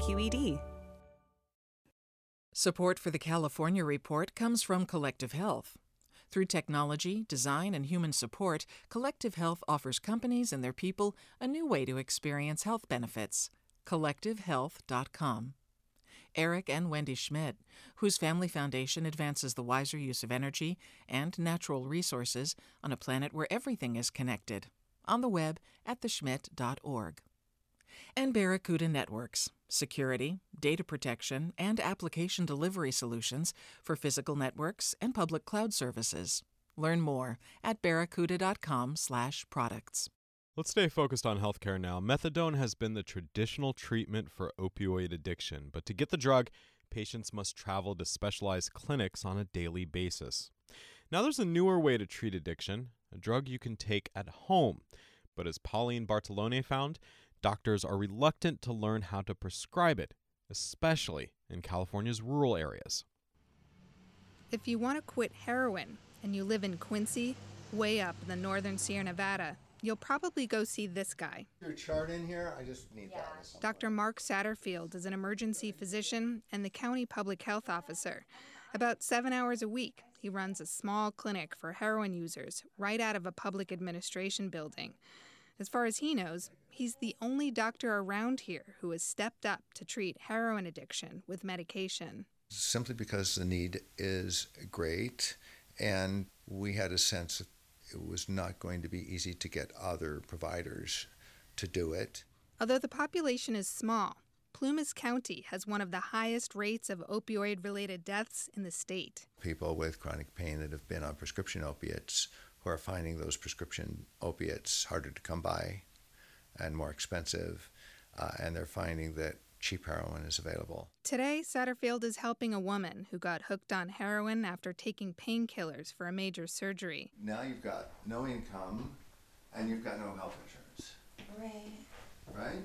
KQED. Support for the California Report comes from Collective Health. Through technology, design, and human support, Collective Health offers companies and their people a new way to experience health benefits. CollectiveHealth.com. Eric and Wendy Schmidt, whose family foundation advances the wiser use of energy and natural resources on a planet where everything is connected. On the web at theschmidt.org. And Barracuda Networks, security, data protection, and application delivery solutions for physical networks and public cloud services. Learn more at barracuda.com/products. Let's stay focused on healthcare now. Methadone has been the traditional treatment for opioid addiction, but to get the drug, patients must travel to specialized clinics on a daily basis. Now there's a newer way to treat addiction, a drug you can take at home. But as Pauline Bartolone found, doctors are reluctant to learn how to prescribe it, especially in California's rural areas. If you want to quit heroin and you live in Quincy, way up in the northern Sierra Nevada, you'll probably go see this guy. Your chart in here? I just need that. Dr. Mark Satterfield is an emergency physician and the county public health officer. About 7 hours a week, he runs a small clinic for heroin users right out of a public administration building. As far as he knows, he's the only doctor around here who has stepped up to treat heroin addiction with medication. Simply because the need is great, and we had a sense that it was not going to be easy to get other providers to do it. Although the population is small, Plumas County has one of the highest rates of opioid-related deaths in the state. People with chronic pain that have been on prescription opiates who are finding those prescription opiates harder to come by and more expensive, and they're finding that cheap heroin is available. Today, Satterfield is helping a woman who got hooked on heroin after taking painkillers for a major surgery. Now you've got no income and you've got no health insurance. Right?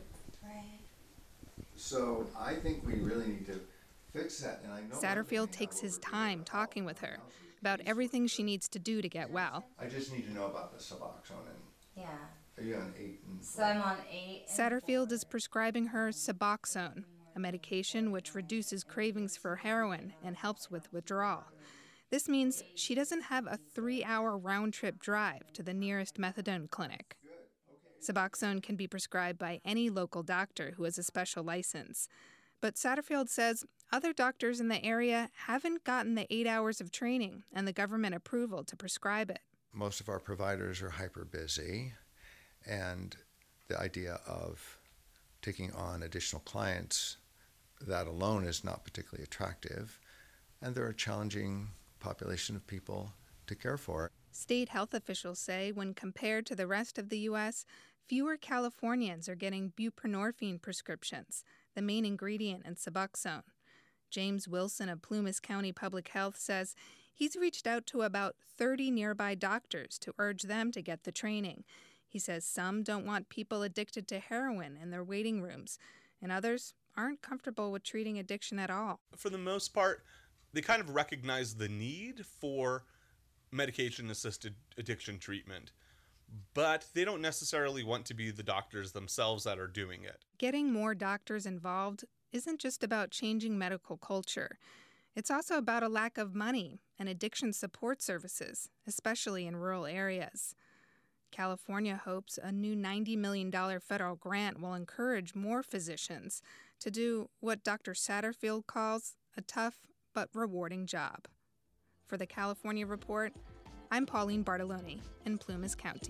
So I think we really need to fix that. And I know Satterfield takes his time talking with her about everything she needs to do to get well. I just need to know about the Suboxone. Yeah. Are you on 8 and 4? So I'm on 8. Satterfield is prescribing her Suboxone, a medication which reduces cravings for heroin and helps with withdrawal. This means she doesn't have a 3-hour round-trip drive to the nearest methadone clinic. Suboxone can be prescribed by any local doctor who has a special license. But Satterfield says other doctors in the area haven't gotten the 8 hours of training and the government approval to prescribe it. Most of our providers are hyper busy, and the idea of taking on additional clients, that alone is not particularly attractive, and they're a challenging population of people to care for. State health officials say when compared to the rest of the U.S., fewer Californians are getting buprenorphine prescriptions, the main ingredient in Suboxone. James Wilson of Plumas County Public Health says he's reached out to about 30 nearby doctors to urge them to get the training. He says some don't want people addicted to heroin in their waiting rooms, and others aren't comfortable with treating addiction at all. For the most part, they kind of recognize the need for medication-assisted addiction treatment, but they don't necessarily want to be the doctors themselves that are doing it. Getting more doctors involved isn't just about changing medical culture. It's also about a lack of money and addiction support services, especially in rural areas. California hopes a new $90 million federal grant will encourage more physicians to do what Dr. Satterfield calls a tough but rewarding job. For the California Report, I'm Pauline Bartolone in Plumas County.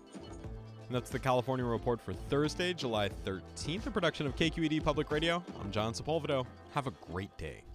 And that's the California Report for Thursday, July 13th, a production of KQED Public Radio. I'm John Sepulvedo. Have a great day.